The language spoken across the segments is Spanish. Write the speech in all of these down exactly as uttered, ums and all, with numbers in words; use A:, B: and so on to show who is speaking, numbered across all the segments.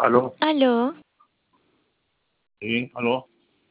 A: Aló,
B: Aló,
A: sí, aló,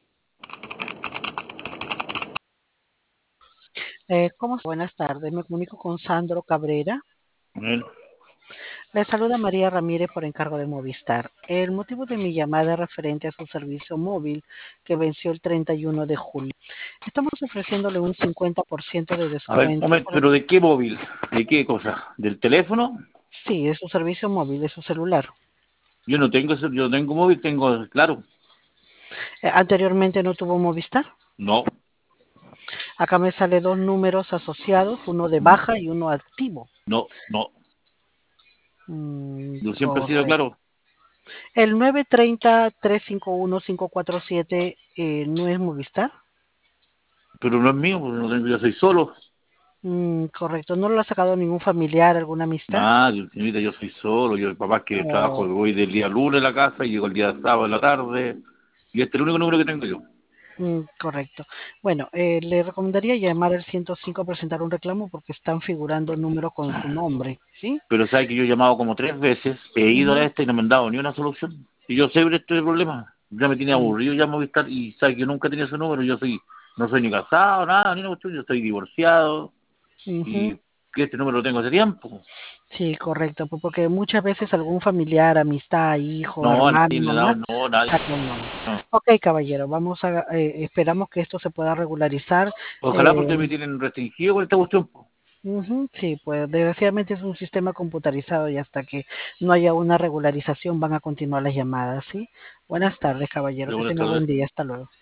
C: Eh, ¿cómo está? Buenas tardes, me comunico con Sandro Cabrera.
A: con él.
C: Le saluda María Ramírez por encargo de Movistar. El motivo de mi llamada es referente a su servicio móvil que venció el treinta y uno de julio. Estamos ofreciéndole un cincuenta por ciento de
A: A ver, un
C: descuento.
A: momento, pero ¿de qué móvil? ¿De qué cosa? ¿Del teléfono?
C: Sí, es su servicio móvil, de su celular.
A: Yo no tengo ese- yo tengo móvil, tengo, claro,
C: Eh, anteriormente no tuvo Movistar.
A: no,
C: Acá me sale dos números asociados, uno de
A: mm,
C: baja y uno activo.
A: no, no,
C: Mm,
A: yo siempre he sido
C: correcto.
A: claro,
C: El nueve tres cero, tres cinco uno, cinco cuatro siete eh, no es Movistar.
A: pero no es mío, porque no tengo, yo soy solo.
C: Mm, correcto, ¿no lo ha sacado ningún familiar, alguna amistad?
A: Nadie, señorita, yo soy solo, yo papá que trabajo,
C: Oh,
A: voy del día lunes a la casa y llego el día sábado en la tarde, y este es el único número que tengo yo.
C: mm, correcto. Bueno, eh, le recomendaría llamar al ciento cinco a presentar un reclamo porque están figurando números con su nombre, ¿sí?
A: Pero sabe que yo he llamado como tres veces, he ido a
C: Ujú,
A: este y no me han dado ni una solución. Y yo sé este problema. Ya me tiene
C: mm,
A: aburrido ya Movistar y sabe que yo nunca he tenido ese número. Yo soy, no soy ni casado, nada, ni una cuestión. Yo estoy divorciado
C: ujú.
A: y que este número lo tengo hace tiempo.
C: Sí, correcto, pues porque muchas veces algún familiar, amistad, hijo,
A: No, a
C: hermano,
A: nadie le he dado,
C: mamá,
A: no, nadie.
C: saca un nombre.
A: No.
C: Ok, caballero, vamos a, eh, esperamos que esto se pueda regularizar.
A: Ojalá
C: Eh,
A: porque me tienen restringido con esta cuestión.
C: Ujú, sí, pues desgraciadamente es un sistema computarizado y hasta que no haya una regularización van a continuar las llamadas, ¿sí? Buenas tardes, caballero,
A: Pero
C: que
A: buenas
C: tenga
A: tardes.
C: buen día, hasta luego.